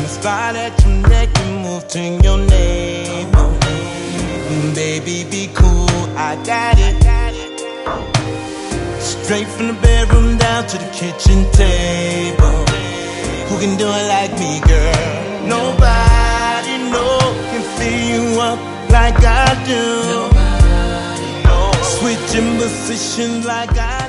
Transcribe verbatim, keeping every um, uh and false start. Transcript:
slide at your neck and move to your name. Baby, be cool, I got it. Straight from the bedroom down to the kitchen table. Who can do it like me, girl? Nobody, no, can fill you up like I do. Switching positions like I do.